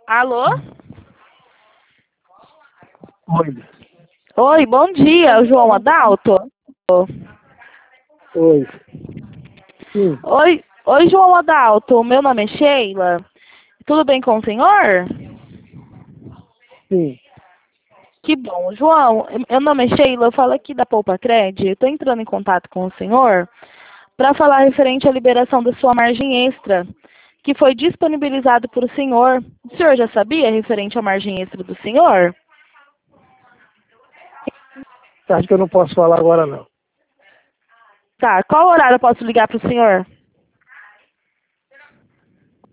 Alô? Oi. Oi, bom dia, é o João Adalto. Oi. Sim, Oi, João Adalto, meu nome é Sheila. Tudo bem com o senhor? sim. Que bom. João, meu nome é Sheila, eu falo aqui da Poupa Cred. Estou entrando em contato com o senhor para falar referente à liberação da sua margem extra, que foi disponibilizado por o senhor. O senhor já sabia referente à margem extra do senhor? Acho que eu não posso falar agora, não. Tá, qual horário eu posso ligar para o senhor?